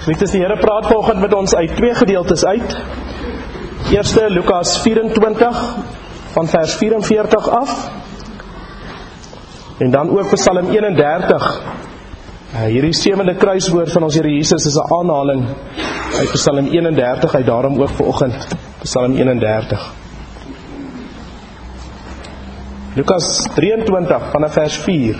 Geliefdes, die Here praat vanoggend met ons uit twee gedeeltes uit. Eerste Lukas 24 van vers 44 af. En dan ook Psalm 31. Hierdie 7de kruiswoord van ons Here Jesus is 'n aanhaling uit Psalm 31, uit daarom ook vanoggend Psalm 31. Lukas 23 vanaf vers 4.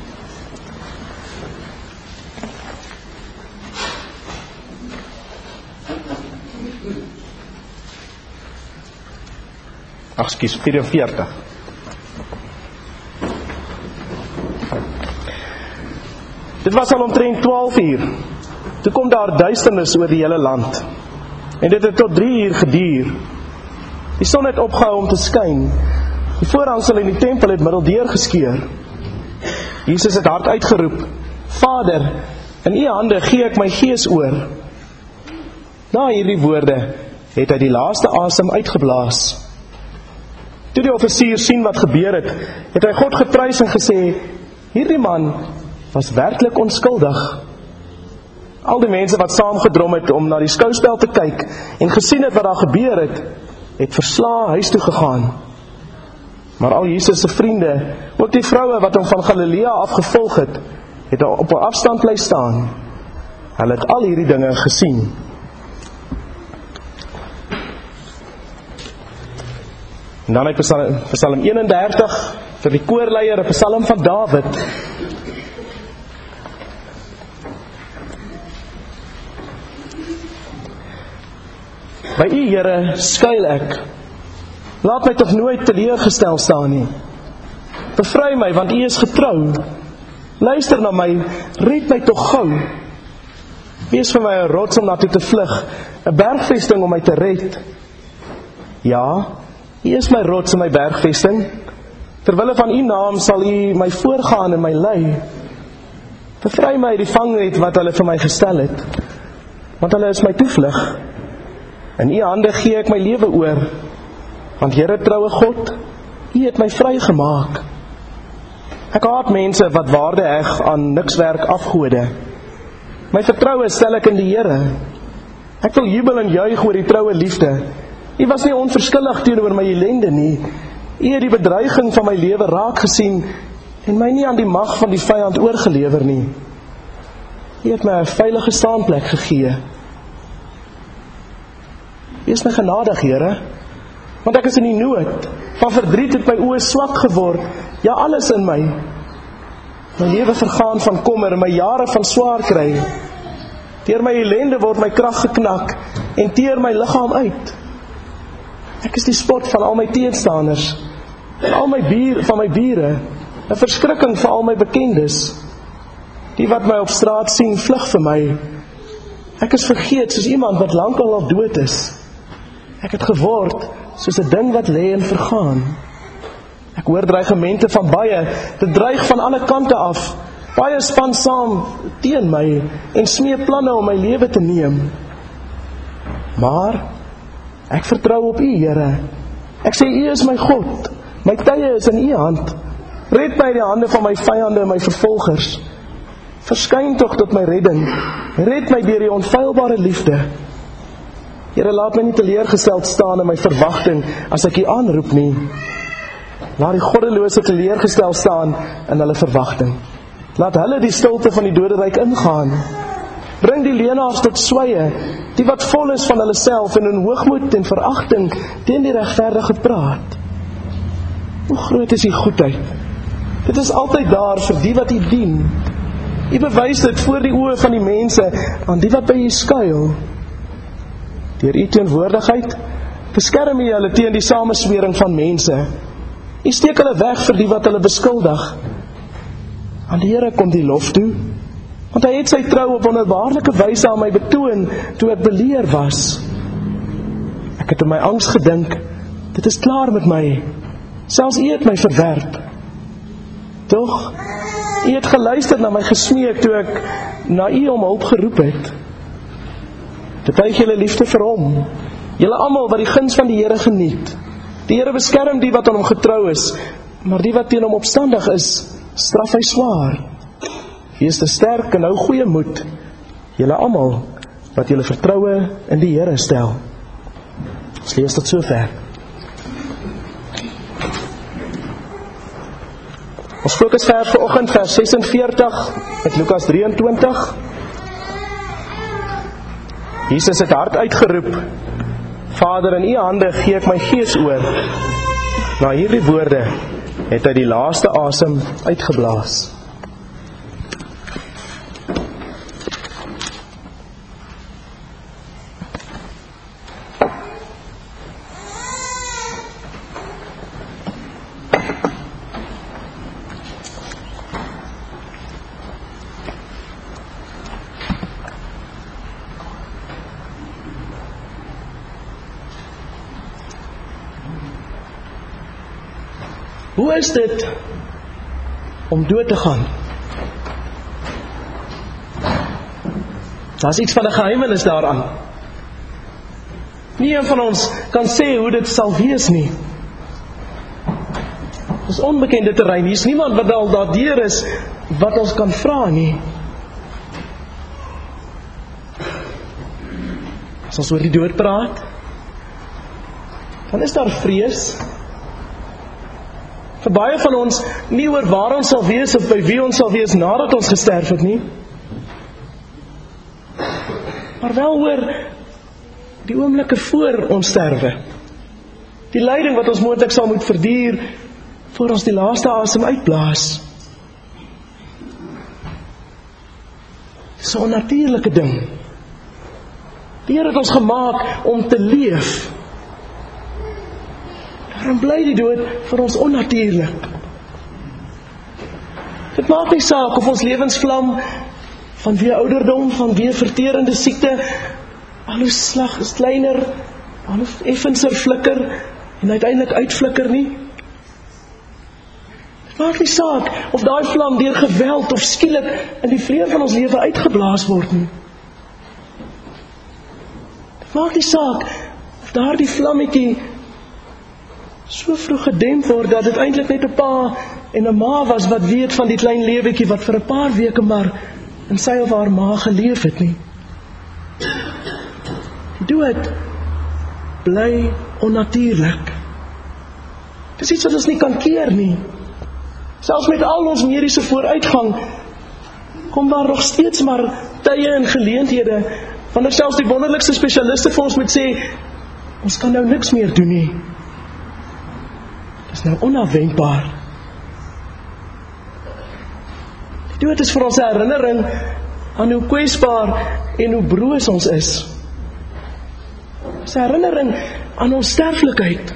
Ekskuus, 44. Dit was al omtrent 12 uur. Toe kom daar duisternis oor die hele land. En dit het tot 3 uur geduur. Die son het opgehou om te skyn. Die voorhangsel in die tempel het middeldeur geskeur. Jesus het hard uitgeroep: Vader, in U hande gee ek my gees oor. Na hierdie woorde het hy die laaste asem uitgeblaas. Toe die offisier sien wat gebeur het hy God geprys en gesê: hierdie man was werklik onskuldig. Al die mense wat saamgedrom het om na die skouspel te kyk en gesien het wat daar gebeur het verslae huis toe gegaan. Maar al Jesus se vriende, ook die vroue wat hom van Galilea afgevolg het op 'n afstand bly staan. Hulle het al hierdie dinge gesien. En dan uit Psalm 31, vir die koorleier, 'n psalm van Dawid. By U, Here, skuil ek. Laat my tog nooit teleurgestel staan nie. Bevry my, want U is getrou. Luister na my, red my tog gou. Wees vir my 'n rots om na toe te vlug, 'n bergvesting om my te red. Ja, U is my rots en my bergvesting. Terwille van U naam sal U my voorgaan en my lei. Bevry my die vangnet wat hulle vir my gestel het, want hulle is my toevlug. In U hande gee ek my lewe oor, want Here, troue God, U het my vrygemaak. Ek haat mense wat waarde heg aan nikswerk afgode. My vertroue stel ek in die Here. Ek wil jubel en juig oor die troue liefde. U was nie onverskillig teenoor my ellende nie. U het die bedreiging van my lewe raak gesien en my nie aan die mag van die vyand oorgelewer nie. U het my 'n veilige staanplek gegee. Wees my genadig, Here, want ek is in die nood. Van verdriet het my oë swak geword, ja, alles in my. My lewe vergaan van kommer en my jare van swaar kry. Deur my ellende word my krag geknak en teer my liggaam uit. Ek is die spot van al my teenstanders, van my bure, 'n verskrikking vir al my bekendes. Die wat my op straat sien, vlug vir my. Ek is vergeet soos iemand wat lankal al dood is. Ek het geword soos 'n ding wat lê en vergaan. Ek hoor dreigemente van baie, dit dreig van alle kante af. Baie span saam teen my en smee planne om my lewe te neem. Maar ek vertrou op U, Here. Ek sê U is my God. My tye is in U hand. Red my uit die hande van my vyande en my vervolgers. Verskyn tog tot my redding. Red my deur die onfeilbare liefde. Here, laat my nie teleurgesteld staan in my verwagting as ek U aanroep nie. Laat die goddelose teleurgestel staan in hulle verwagting. Laat hulle die stilte van die doderyk ingaan. Bring die leenaars tot swye, die wat vol is van hulle self en in hoogmoed en veragting teen die regverdige praat. Hoe groot is U goedheid? Dit is altyd daar vir die wat U dien. U bewys dit voor die oë van die mense aan die wat by U skuil. Deur U teenwoordigheid beskerm U hulle teen die sameswering van mense. U steek hulle weg vir die wat hulle beskuldig. Aan die Here kom die lof toe, want Hy het sy trou op wonderbaarlike wyse aan my betoon toe ek beleer was. Ek het in my angs gedink, dit is klaar met my. Selfs U het my verwerp. Tog, U het geluister na my gesmeek toe ek na U om hulp geroep het. Betuig julle liefde vir Hom, julle almal wat die guns van die Here geniet. Die Here beskerm die wat aan Hom getrou is, maar die wat teen Hom opstandig is, straf Hy swaar. Wees te sterk en hou goeie moed, julle almal wat julle vertroue in die Here stel. Ons lees tot sover. Ons fokusvers vanoggend vers 46 met Lukas 23. Jesus het hard uitgeroep: Vader, in u hande gee ek my gees oor. Na hierdie woorde het hy die laaste asem uitgeblaas. Hoe is dit om dood te gaan? Daar is iets van 'n geheimenis daaraan. Nie een van ons kan sê hoe dit sal wees nie. Dit is onbekende terrein. Hier is niemand wat al daardeur is wat ons kan vra nie. As ons oor die dood praat, dan is daar vrees. Vir baie van ons, nie oor waar ons sal wees of by wie ons sal wees nadat ons gesterf het nie, maar wel oor die oomblikke voor ons sterwe. Die lyding wat ons moontlik sal moet verduur voor ons die laaste asem uitblaas. Dis 'n onnatuurlike ding. Die Here het ons gemaak om te leef. Daarom bly die dood vir ons onnatuurlik. Dit maak nie saak of ons lewensvlam vanweë ouderdom, vanweë verterende siekte, al hoe slag is kleiner, al hoe effenser flikker en uiteindelik uitflikker nie. Dit maak nie saak of daai vlam deur geweld of skielik in die vleuel van ons lewe uitgeblaas word nie. Dit maak nie saak of daardie vlammetjie so vroeg gedemp word, dat dit eintlik net 'n pa en 'n ma was, wat weet van die klein lewetjie, wat vir 'n paar weke maar in sy of haar ma geleef het nie. Die dood bly onnatuurlik. Dis iets wat ons nie kan keer nie. Selfs met al ons mediese vooruitgang, kom daar nog steeds maar tye en geleenthede, wanneer selfs die wonderlikste spesialiste vir ons moet sê, ons kan nou niks meer doen nie. Is nou onafwendbaar. Die dood is vir ons 'n herinnering aan hoe kwesbaar en hoe broos ons is. Dit is 'n herinnering aan ons sterflikheid.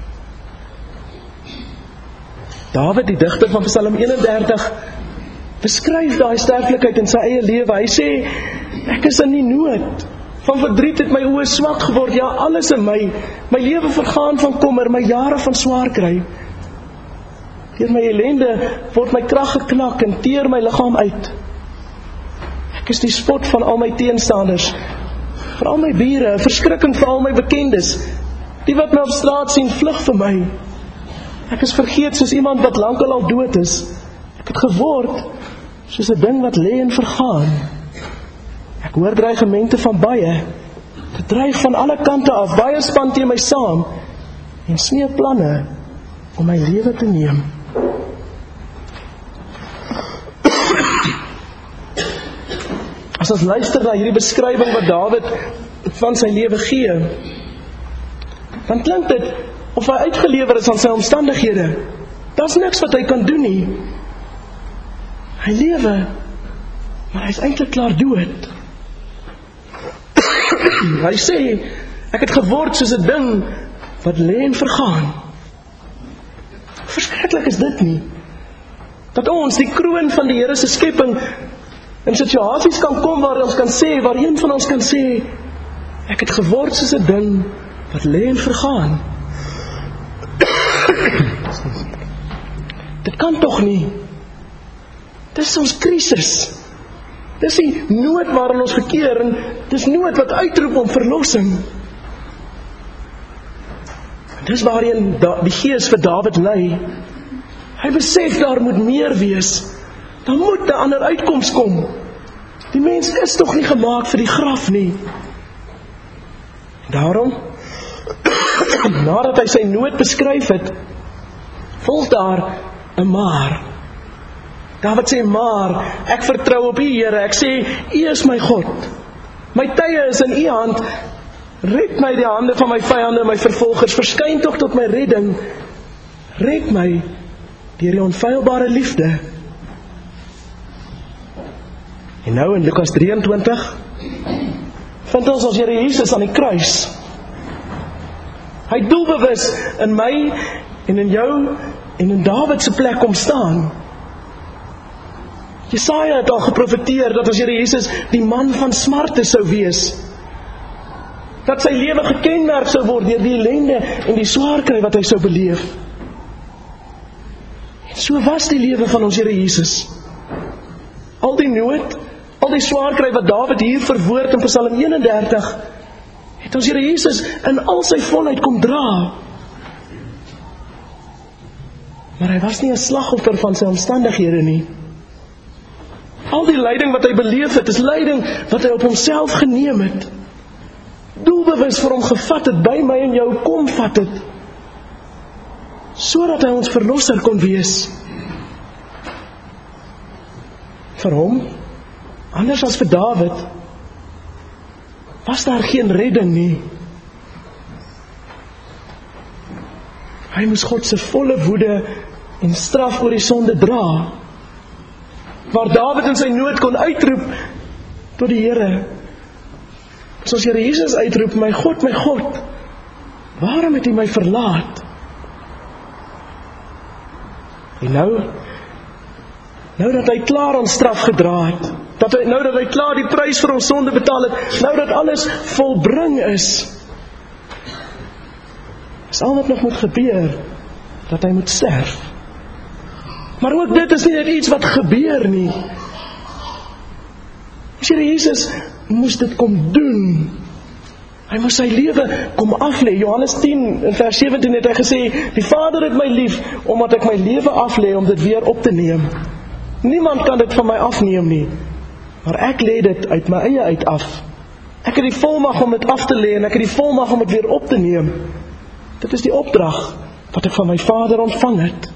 Dawid, die digter van Psalm 31, beskryf daai sterflikheid in sy eie lewe. Hy sê, ek is in die nood. Van verdriet het my oë swak geword, ja, alles in my lewe vergaan van kommer, my jare van swaar kry. Deur my ellende word my krag geknak en teer my liggaam uit. Ek is die spot van al my teenstanders, vir al my bure, 'n verskrikking vir al my bekendes. Die wat my op straat sien, vlug vir my. Ek is vergeet soos iemand wat lankal al dood is. Ek het geword soos 'n ding wat lê en vergaan. Ek hoor dreigemente van baie. Dit dreig van alle kante af. Baie span teen my saam en smee planne om my lewe te neem. As ons luister na hierdie beskrywing wat Dawid van sy lewe gee, dan klink dit of hy uitgelewer is aan sy omstandighede. Daar's niks wat hy kan doen nie. Hy lewe, maar hy is eintlik klaar dood. Hy sê, ek het geword soos 'n ding wat lê en vergaan. Verskriklik is dit nie? Dat ons, die kroon van die Here se skepping, in situasies kan kom waar ons kan sê, waar een van ons kan sê, ek het geword soos 'n ding wat lê en vergaan. Dit kan tog nie. Dis ons krisis. Dis die nood waarin ons verkeer, en dis nood wat uitroep om verlossing. En dis waarheen die Gees vir Dawid lei. Hy besef daar moet meer wees. Daar moet 'n ander uitkoms kom. Die mens is tog nie gemaak vir die graf nie. Daarom, nadat hy sy nood beskryf het, volg daar 'n maar. Dawid sê, maar, ek vertrou op U, Here, ek sê, U is my God. My tye is in U hand, red my die hande van my vyande, my vervolgers, verskyn tog tot my redding, red my deur die onfeilbare liefde. En nou in Lukas 23, vind ons Here Jesus aan die kruis. Hy doelbewus in my en in jou en in Dawid se plek kom staan. Jesaja het al geprofeteer dat ons Here Jesus die man van smarte sou wees. Dat sy lewe gekenmerk sou word deur die ellende en die swaar kry wat hy sou beleef. En so was die lewe van ons Here Jesus. Al die nood, al die swaar kry wat Dawid hier verwoord in Psalm 31, het ons Here Jesus in al sy volheid kom dra. Maar hy was nie 'n slagoffer van sy omstandighede nie. Al die lyding wat hy beleef het, is lyding wat hy op homself geneem het. Doelbewus vir hom gevat het, by my en jou kom vat het, sodat hy ons verlosser kon wees. Vir hom, anders as vir Dawid, was daar geen redding nie. Hy moes God se volle woede en straf oor die sonde dra. Waar Dawid in sy nood kon uitroep tot die Here. Soos Here Jesus uitroep, my God, waarom het U my verlaat? En nou dat hy klaar aan straf gedra het, nou dat hy klaar die prys vir ons sonde betaal het, nou dat alles volbring is al wat nog moet gebeur, dat hy moet sterf. Maar ook dit is nie net iets wat gebeur nie. Here Jesus moes dit kom doen. Hy moes sy lewe kom aflê. Johannes 10 in vers 17 het hy gesê, die Vader het my lief, omdat ek my lewe aflê om dit weer op te neem. Niemand kan dit van my afneem nie, maar ek lê dit uit my eie uit af. Ek het die volmag om dit af te lê en ek het die volmag om dit weer op te neem. Dit is die opdrag wat ek van my Vader ontvang het.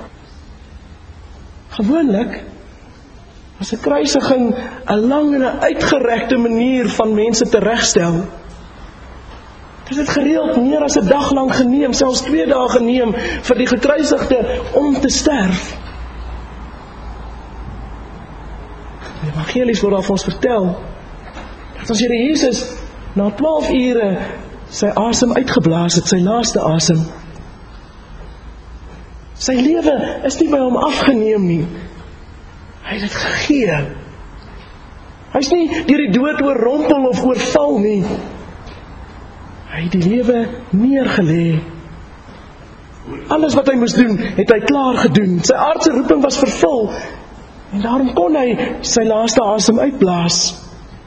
Gewoonlik was 'n kruisiging 'n lang en 'n uitgerekte manier van mense te regstel. Dit het gereeld meer as 'n dag lank geneem, selfs 2 dae geneem vir die gekruisigde om te sterf. Die evangelies word af ons vertel dat ons Here Jesus na 12 ure sy asem uitgeblaas het, sy laaste asem. Sy lewe is nie by hom afgeneem nie. Hy het dit gegee. Hy is nie deur die dood oorrompel of oorval nie. Hy het die lewe neergelê. Alles wat hy moes doen, het hy klaar gedoen. Sy aardse roeping was vervul en daarom kon hy sy laaste asem uitblaas.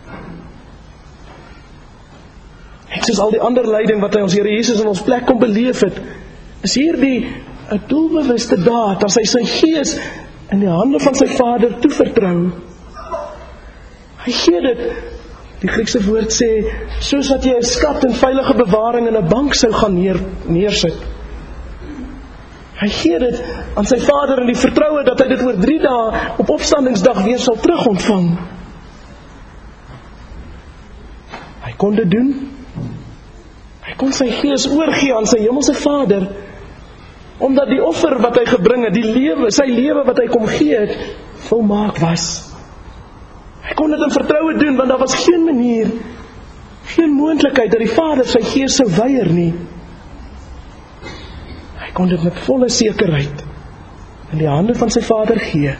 En soos al die ander lyding wat hy ons Here Jesus in ons plek kon beleef het, is hierdie 'n doelbewuste daad as hy sy gees in die hande van sy Vader toevertrou. Hy gee dit, die Griekse woord sê, soos wat jy 'n skat in veilige bewaring in 'n bank sou gaan neersit. Hy gee dit aan sy Vader in die vertroue dat hy dit oor 3 dae op opstandingsdag weer sal terug ontvang. Hy kon dit doen. Hy kon sy gees oorgee aan sy hemelse Vader, omdat die offer wat hy gebring het, sy lewe wat hy kom gee het, volmaak was. Hy kon dit in vertroue doen, want daar was geen manier, geen moontlikheid dat die Vader sy gees sou weier nie. Hy kon dit met volle sekerheid in die hande van sy Vader gee.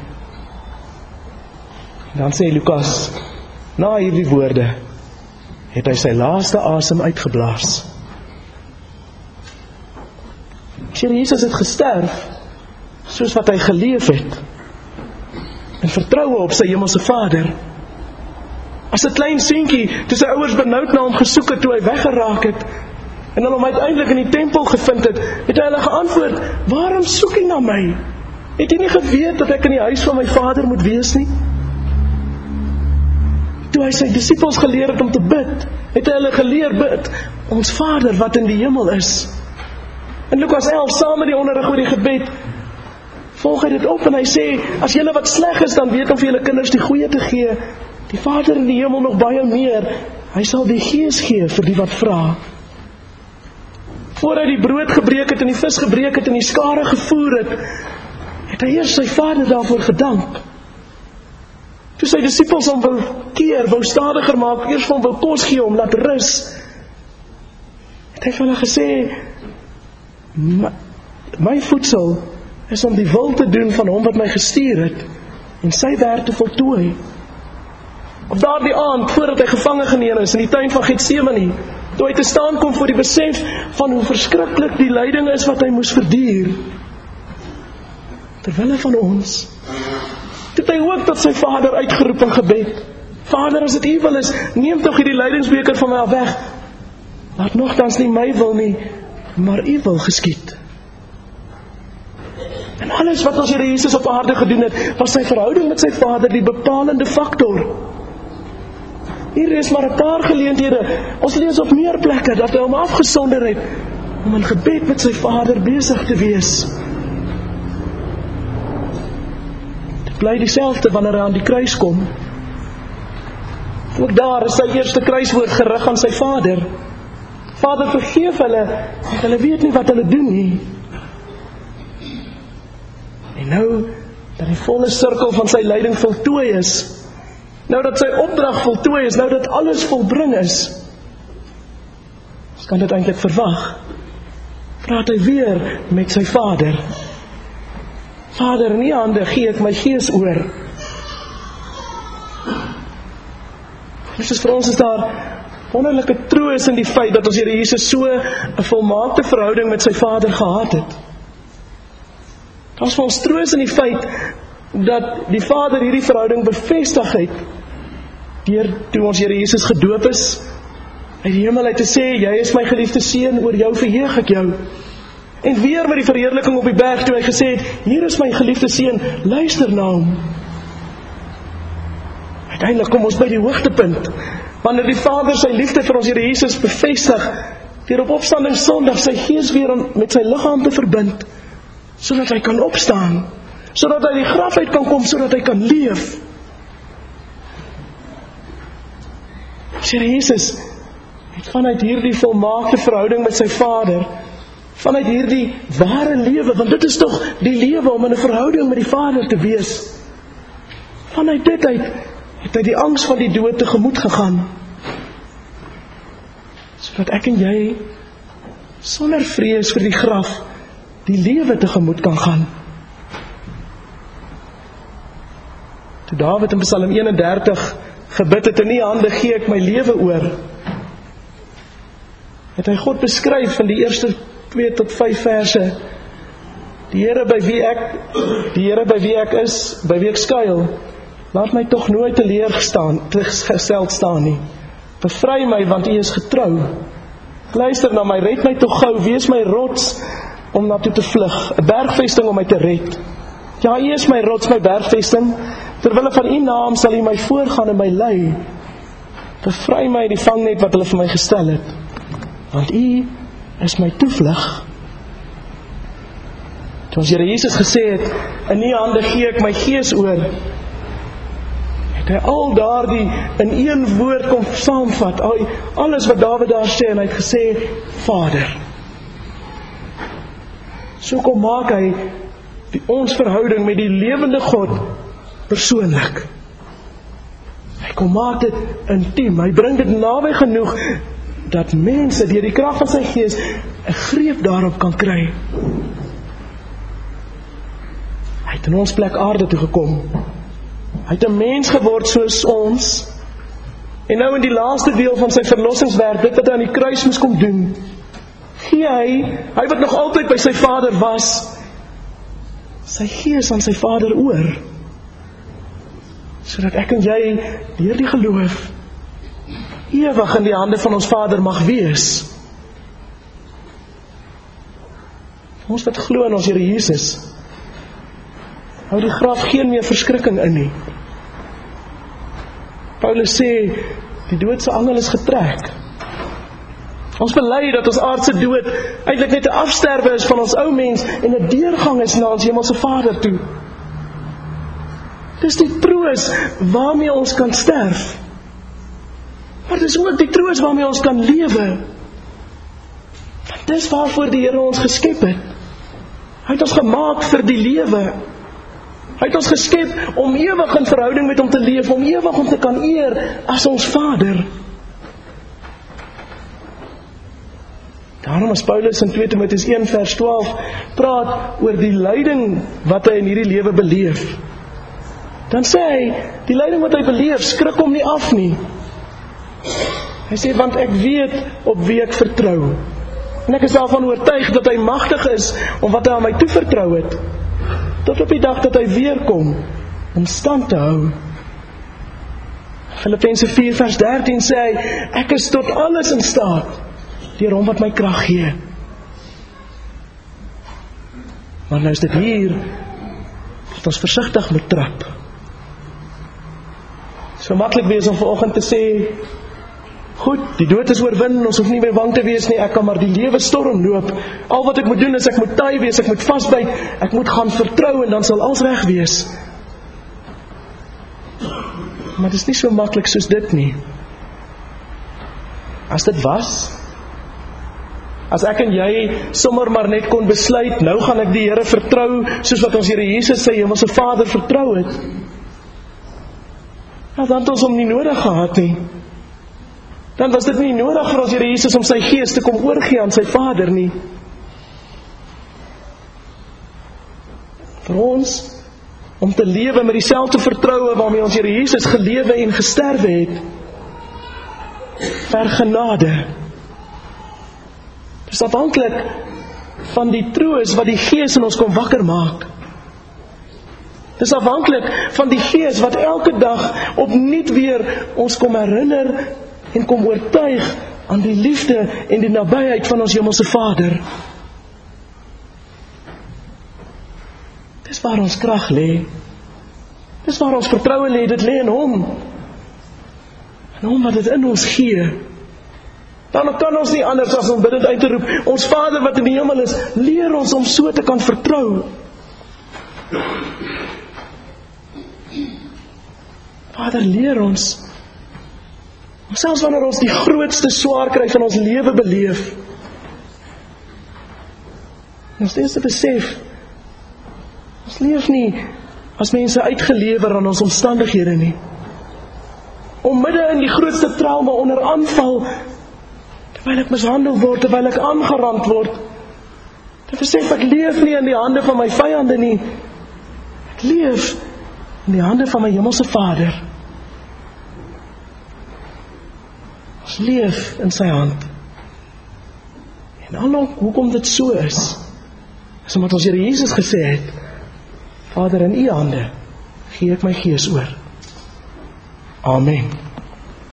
En dan sê Lukas, na hierdie woorde, het hy sy laaste asem uitgeblaas. Here Jesus het gesterf, soos wat hy geleef het, in vertroue op sy hemelse Vader. As 'n klein seentjie, toe sy ouers benoud na hom gesoek het, toe hy weggeraak het, en hulle hom uiteindelik in die tempel gevind het, het hy hulle geantwoord, waarom soek jy na my? Het jy nie geweet dat ek in die huis van my Vader moet wees nie? toe hy sy disippels geleer het om te bid, het hy hulle geleer bid, ons Vader wat in die hemel is. In Lukas 11, saam met die onderrig oor die gebed, volg hy dit op en hy sê, as julle wat sleg is, dan weet om vir julle kinders die goeie te gee, die Vader in die hemel nog baie meer, hy sal die Gees gee vir die wat vra. Voor hy die brood gebreek het en die vis gebreek het en die skare gevoer het hy eers sy Vader daarvoor gedank. Toe sy disippels hom wou keer, wou stadiger maak, eers vir hom wou kos gee, om laat rus, het hy vir hulle gesê, my voedsel is om die wil te doen van hom wat my gestuur het, en sy werk te voltooi. Op daardie aand, voordat hy gevange geneem is, in die tuin van Getsemane, toe hy te staan kom voor die besef van hoe verskriklik die lyding is wat hy moes verduur, terwille van ons, het hy ook tot sy Vader uitgeroep in gebed, Vader, as dit U wil is, neem tog hierdie lydingsbeker van my af weg, laat nogtans nie my wil nie, maar U wil geskied. En alles wat ons Here Jesus op aarde gedoen het, was sy verhouding met sy Vader die bepalende faktor. Hier is maar 'n paar geleenthede, ons lees op meer plekke, dat hy hom afgesonder het, om in gebed met sy Vader besig te wees. Dit bly dieselfde wanneer hy aan die kruis kom. Ook daar is sy eerste kruiswoord gerig aan sy Vader. Vader, vergeef hulle, want hulle weet nie wat hulle doen nie. En nou, dat die volle sirkel van sy lyding voltooi is, nou dat sy opdrag voltooi is, nou dat alles volbring is, ons kan dit eintlik verwag, praat hy weer met sy Vader. Vader, in U hande gee ek my gees oor. Dus vir ons is daar wonderlike troos in die feit dat ons Here Jesus so 'n volmaakte verhouding met sy Vader gehad het. Daar is vir ons troos in die feit dat die Vader hierdie verhouding bevestig het deur toe ons Here Jesus gedoop is, uit die hemel uit te sê, jy is my geliefde seun, oor jou verheug ek jou. En weer met die verheerliking op die berg toe hy gesê het, hier is my geliefde seun, luister na hom. Uiteindelik kom ons by die hoogtepunt, wanneer die Vader sy liefde vir ons Here Jesus bevestig, deur op opstanding Sondag sy gees weer met sy liggaam te verbind, sodat hy kan opstaan, sodat hy die graf uit kan kom, sodat hy kan leef. Ons Here Jesus het vanuit hierdie volmaakte verhouding met sy Vader, vanuit hierdie ware lewe, want dit is tog die lewe om in 'n verhouding met die Vader te wees. Vanuit dit uit het hy die angs van die dood tegemoet gegaan, sodat ek en jy sonder vrees vir die graf die lewe tegemoet kan gaan. Toe Dawid in Psalm 31 gebid het, in U hande gee ek my lewe oor, het hy God beskryf in die eerste 2 tot 5 verse. Die Here by wie ek is, by wie ek skuil, laat my tog nooit teleurgesteld staan nie. Bevry my, want U is getrou. Luister na my, red my tog gou, wees my rots om na toe te vlug, 'n bergvesting om my te red. Ja, U is my rots, my bergvesting, terwille van U naam sal U my voorgaan en my lei. Bevry my die vangnet wat hulle vir my gestel het, want U is my toevlug. Toe ons Here Jesus gesê het, in U hande gee ek my gees oor, het hy al daardie in een woord kom saamvat, alles wat Dawid daar sê, en hy het gesê, Vader. So kom maak hy ons verhouding met die lewende God persoonlik. Hy kom maak dit intiem, hy bring dit naby genoeg, dat mense deur die krag van sy gees 'n greep daarop kan kry. Hy het in ons plek aarde toe gekom. Hy het 'n mens geword soos ons. En nou in die laaste deel van sy verlossingswerk, dit wat hy aan die kruis moes kom doen, gee hy wat nog altyd by sy Vader was, sy gees aan sy Vader oor, sodat ek en jy deur die geloof ewig in die hande van ons Vader mag wees. Ons wat glo in ons Here Jesus, hou die graf geen meer verskrikking in nie. Paulus sê, die doodse angel is getrek. Ons bely dat ons aardse dood eintlik net 'n afsterwe is van ons ou mens en 'n deurgang is na ons hemelse Vader toe. Dis die troos waarmee ons kan sterf. Maar dis ook die troos waarmee ons kan lewe. Dis waarvoor die Here ons geskep het. Hy het ons gemaak vir die lewe. Hy het ons geskep om ewig in verhouding met hom te leef, om ewig hom te kan eer as ons Vader. Daarom as Paulus in 2 Timoteus 1 vers 12 praat oor die lyding wat hy in hierdie lewe beleef, dan sê hy, die lyding wat hy beleef, skrik hom nie af nie. Hy sê, want ek weet op wie ek vertrou. En ek is daarvan oortuig dat hy magtig is om wat hy aan my toevertrou het, tot op die dag dat hy weer kom, in stand te hou. Filippense 4 vers 13 sê hy, ek is tot alles in staat, deur hom wat my krag gee. Maar nou is dit hier, dat ons versigtig moet trap. So maklik wees om vanoggend te sê, goed, die dood is oorwin, ons hoef nie meer bang te wees nie, ek kan maar die lewe storm loop. Al wat ek moet doen is, ek moet taai wees, ek moet vasbyt, ek moet gaan vertrou en dan sal alles reg wees. Maar dit is nie so maklik soos dit nie. As dit was, as ek en jy sommer maar net kon besluit, nou gaan ek die Here vertrou, soos wat ons Here Jesus sy hemelse Vader vertrou het, dan het ons hom nie nodig gehad nie. Dan was dit nie nodig vir ons Here Jesus om sy gees te kom oorgee aan sy Vader nie. Vir ons, om te lewe met dieselfde vertroue waarmee ons Here Jesus gelewe en gesterwe het, ver genade. Dit is afhanklik van die troos wat die Gees in ons kom wakker maak. Dit is afhanklik van die Gees wat elke dag opnuut weer ons kom herinner en kom oortuig aan die liefde en die nabyheid van ons hemelse Vader. Dis waar ons krag lê. Dis waar ons vertroue lê, dit lê in hom. En hom wat dit in ons gee. Dan kan ons nie anders as om bidend uit te roep, ons Vader wat in die hemel is, leer ons om so te kan vertrou. Vader, leer ons, selfs wanneer ons die grootste swaar kry van ons lewe beleef, ons steeds te besef, ons leef nie as mense uitgelewer aan ons omstandighede nie. Om midde in die grootste trauma onder aanval, terwyl ek mishandel word, terwyl ek aangerand word, te besef ek leef nie in die hande van my vyande nie, ek leef in die hande van my hemelse Vader. Ons leef in sy hand. En alhoewel hoekom dit so is omdat ons Here Jesus gesê het, Vader, in u hande gee ek my gees oor. Amen.